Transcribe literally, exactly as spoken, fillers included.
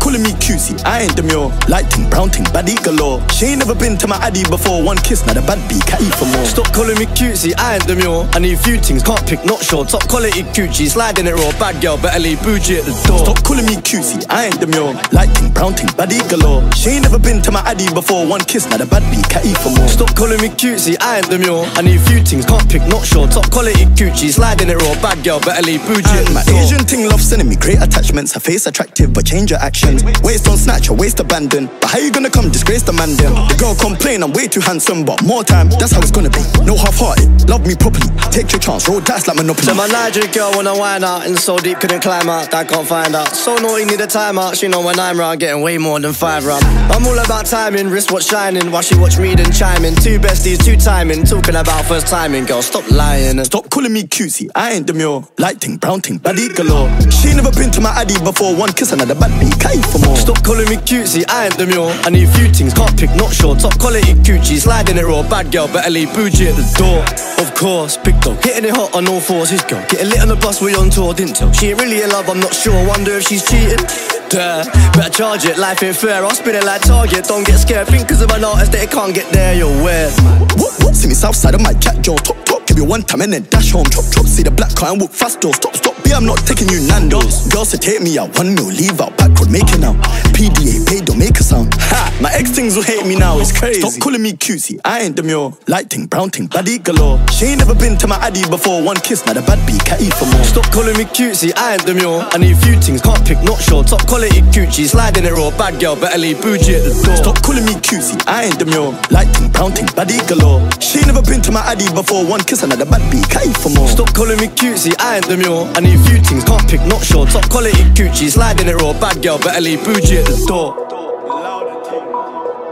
calling me cutesy, I ain't demure. Light ting, brown ting, baddie galore. She ain't never been to my addy before. One kiss, now the bad B, can't eat for more. Stop calling me cutesy, I ain't demure. I need few things, can't pick, not sure. Top quality coochie, sliding it raw. Bad girl, better leave bougie at the door. Stop calling me cutesy, I ain't demure. Light ting, brown ting, baddie galore. She ain't never been to my addy before. One kiss, now the bad B, can't eat for more. Stop calling me cutesy, I ain't demure. I need few things, can't pick, not sure. Top quality coochie, sliding it raw. Bad girl, better leave bougie at the My door. Asian ting love sending me great attachments. Her face attractive, but change your actions. Waist don't snatch, her waist abandon. But how you gonna come disgrace the man then? The girl complain I'm way too handsome, but more time, that's how it's gonna be. No half-hearted, love me properly. Take your chance, roll dice like Monopoly. So my Nigerian girl wanna wind out, and so deep couldn't climb out, that can't find out. So naughty need a timeout, she know when I'm round, getting way more than five round. I'm all about timing, wristwatch shining, while she watch me then chiming. Two besties, two timing, talking about first timing, girl stop lying. And stop calling me cutesy, I ain't demure. Light ting, brown ting, baddie galore. She ain't never been to my addy before. One kiss another bad B, can't eat for more. Stop calling me cutesy, I ain't demure. I need few things, can't pick, not sure. Top quality coochie, sliding it raw. Bad girl, better leave bougie at the door. Of course, big dog, hitting it hot on all fours. His girl, getting lit on the bus, we on tour, didn't tell. She ain't really in love, I'm not sure. Wonder if she's cheating. Duh, better charge it, life ain't fair. I'll spin it like Target, don't get scared. Think cause of an artist that it can't get there, you're weird. Whoop, whoop, see me south side of my jack jaw. Top, top, give you one time and then dash home. Chop, chop, see the black car and whoop fast door. Stop, stop, B, I'm not taking you Nando's. Girls to take me out, one mil, leave out, backward, make it now. P D A, pay, don't make a sound. Ha, my ex things will hate me now, it's crazy. Stop calling me cutesy, I ain't demure. Light ting, brown ting, baddie galore. She ain't never been to my addy before. One kiss, now the bad B, can't eat for more. Stop calling me cutesy, I ain't demure. I need few things, can't pick, not sure. Top quality coochie, sliding it raw. Bad girl, better leave bougie at the door. Stop calling me cutesy, I ain't demure. Light ting, brown ting, baddie galore. She ain't never been to my addy before. One kiss, another bad B, can't eat for more. Stop calling me cutesy, I ain't demure. I need few things, can't pick, not sure. Top quality coochie, sliding it raw. Bad girl, better leave bougie at the door.